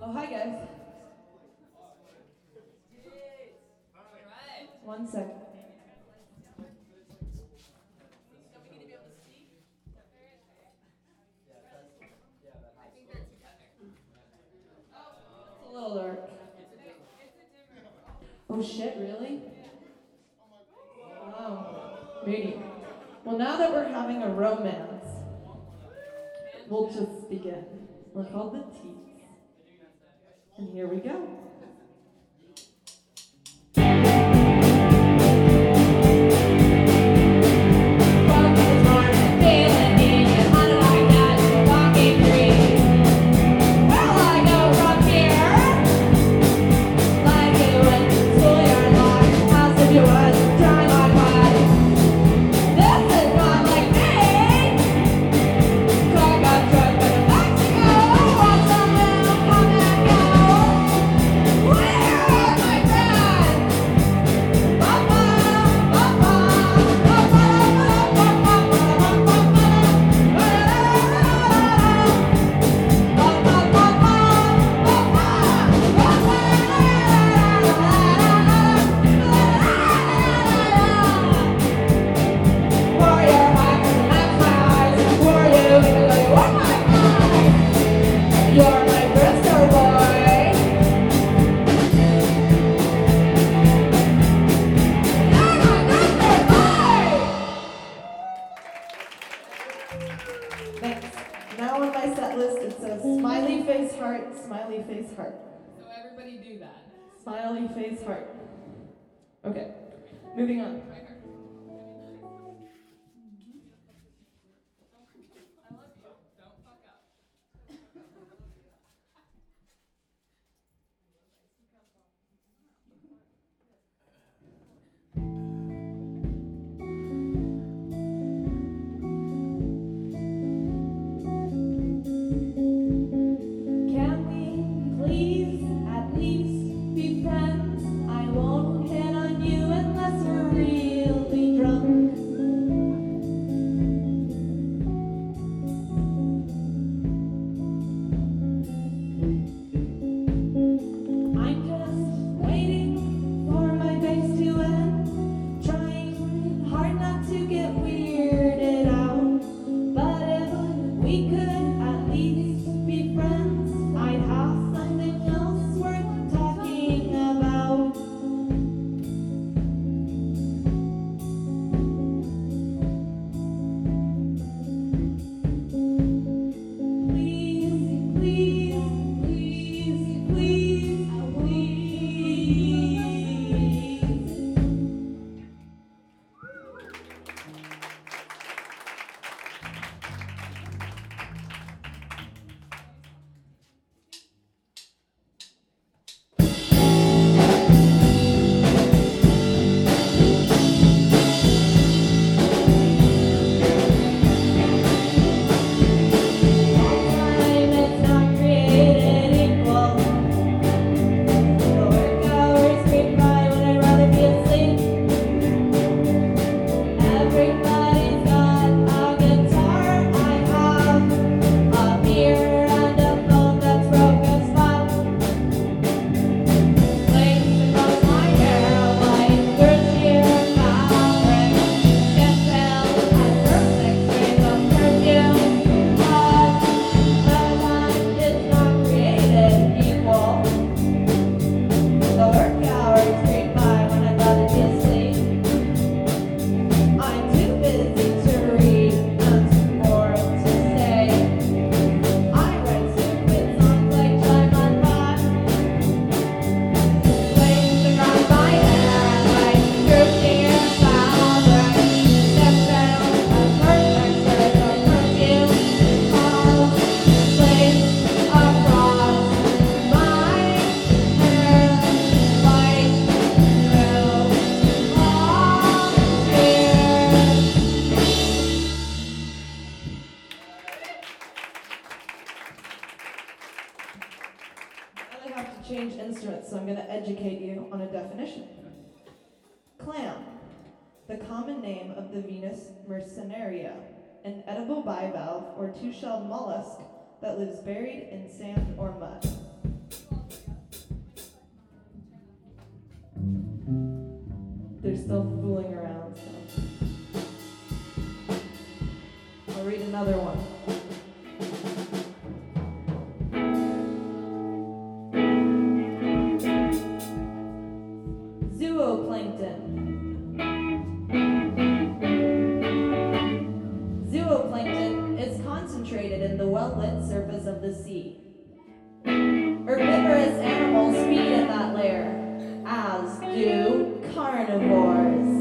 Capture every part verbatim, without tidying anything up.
Oh, hi guys. One second. It's a little dark. Oh shit, really? Oh, moody. Well, now that we're having a romance, we'll just begin. We're called the Teats. And here we go. Smiley face heart. Okay, moving on. So I'm going to educate you on a definition. Clam, the common name of the Venus mercenaria, an edible bivalve or two-shelled mollusk that lives buried in sand or mud. still fooling around, so. I'll read another one. Zooplankton. Zooplankton is concentrated in the well-lit surface of the sea. Herbivorous animals feed in that layer, as do carnivores.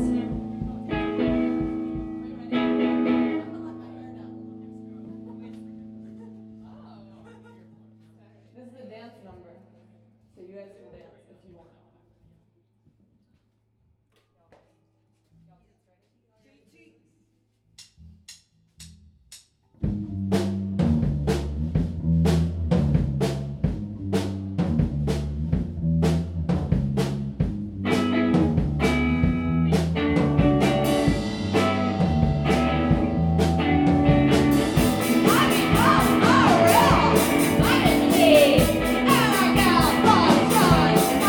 This is a dance number, so you guys can dance if you want. I'm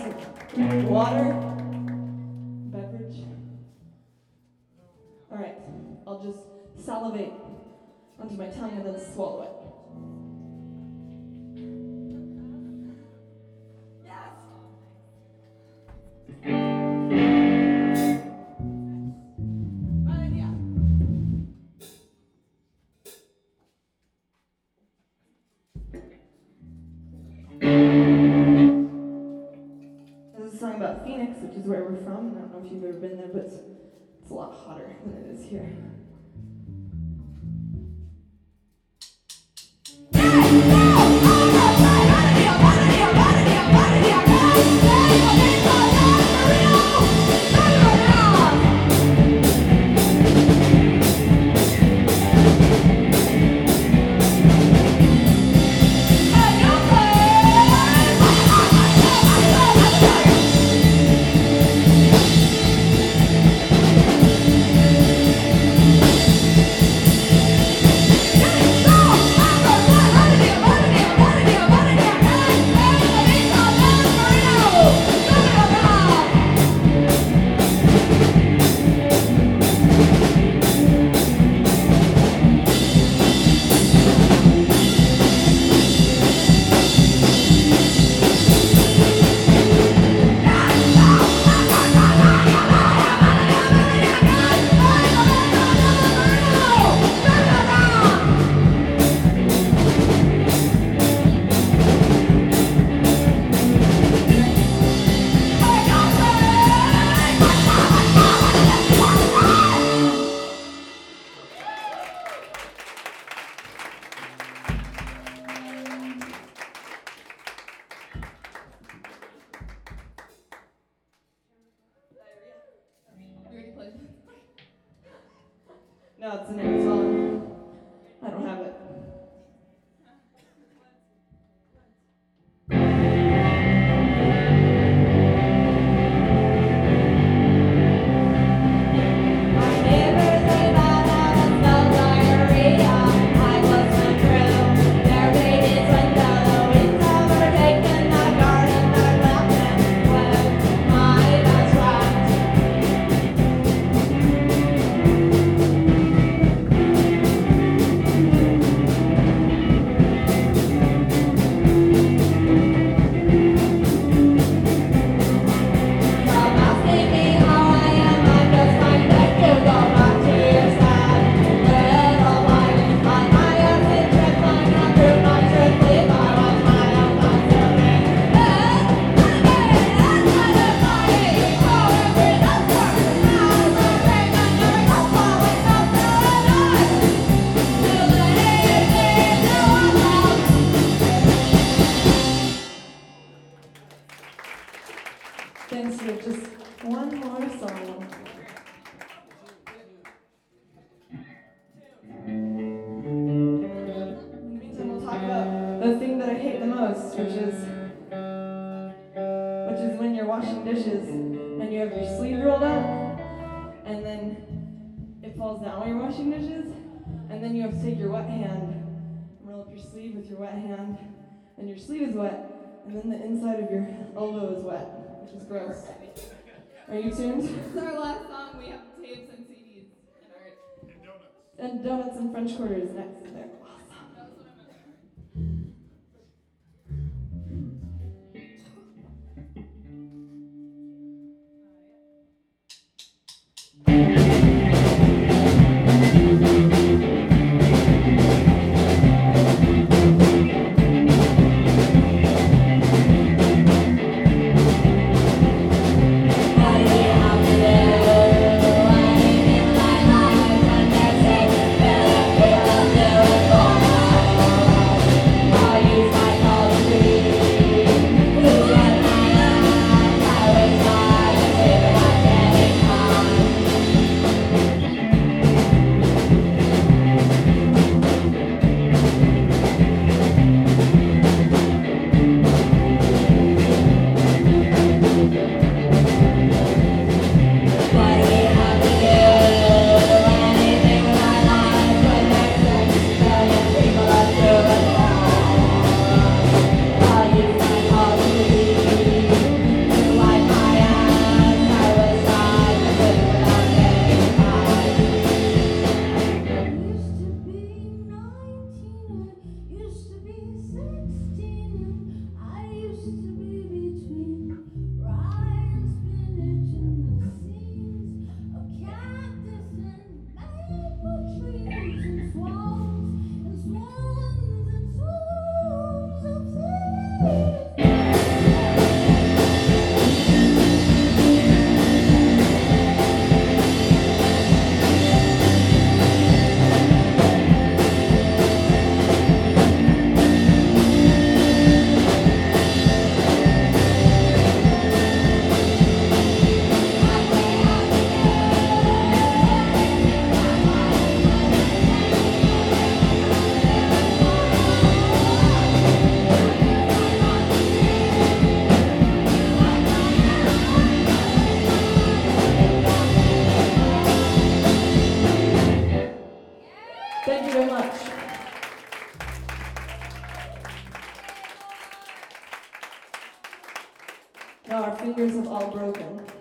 of water, beverage. All right, I'll just salivate onto my tongue and then swallow it. This is a song about Phoenix, which is where we're from. I don't know if you've ever been there, but it's, it's a lot hotter than it is here. No, it's an old song. I don't have it. Thanks for just one more song. In the meantime, we'll talk about the thing that I hate the most, which is which is when you're washing dishes and you have your sleeve rolled up, and then it falls down while you're washing dishes, and then you have to take your wet hand and roll up your sleeve with your wet hand, and your sleeve is wet, and then the inside of your elbow is wet. Which is gross. Are you tuned? This is our last song. We have tapes and C Ds and art. And donuts. And donuts and French quarters next to there. Oh fingers have all broken.